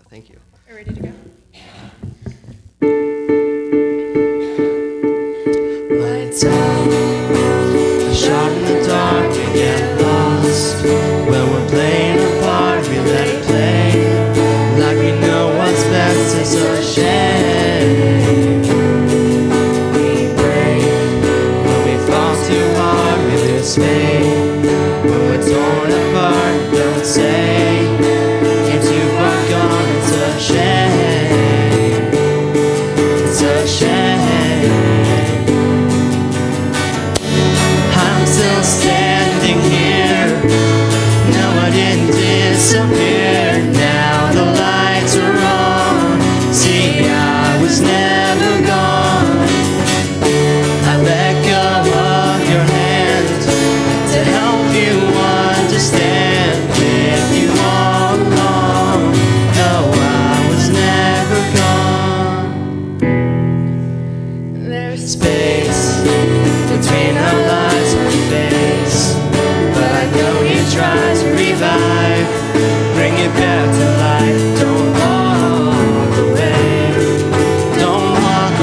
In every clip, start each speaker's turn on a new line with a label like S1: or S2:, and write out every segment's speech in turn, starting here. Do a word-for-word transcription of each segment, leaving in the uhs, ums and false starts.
S1: thank you.
S2: Are we ready to go?
S3: Lights out, a shot in the dark, we get lost. When we're playing a part, we let it play. Like we know what's best, it's a shame. We break, when we fall too hard, we lose faith. When we're torn apart, don't say you're too far gone, it's a shame. It's a shame. I'm still standing here. No, I didn't disappear. Now the lights are on. See, I was never gone. I let go of your hand to help you understand. With you all along, no, I was never gone.
S2: There's
S3: Space between our lives and face, but I know you try to revive, bring it back to life. Don't walk away, don't walk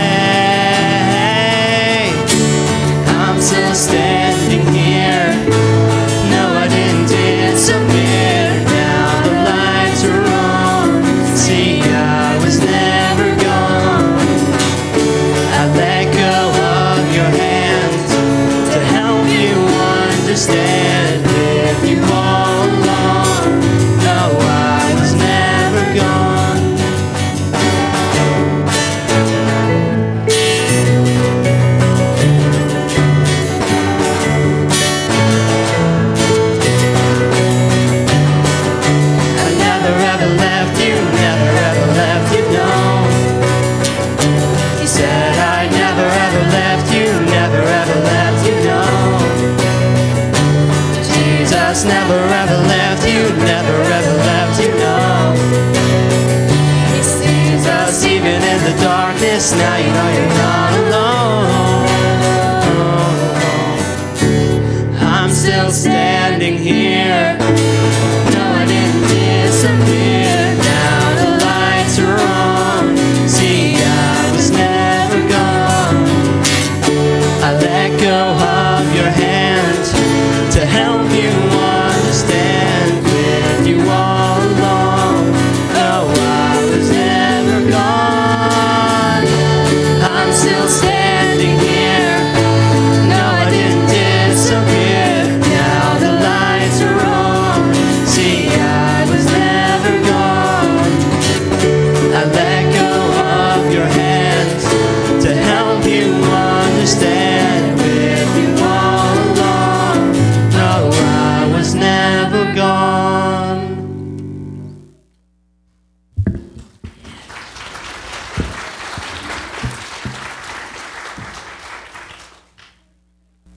S3: away. I'm still standing here. No, I didn't disappear. Now the lights are on. See, I was never gone. I let go of your hand to help you understand. With you all along, no, I was never gone. I never ever left you, never ever left you, no. He said I never ever left you, never ever left you, no. Jesus never ever left you, never ever left you, no. He sees us even in the darkness, now you know you're not alone. I'm still standing here. No, I didn't disappear. Now the lights are on. See, I was never gone. I let go of your hand to help you understand. With you all along, no, I was never gone. I'm still standing here. No, I didn't disappear. Now the lights are on. See, I was never gone. I let go of your hand to help you understand.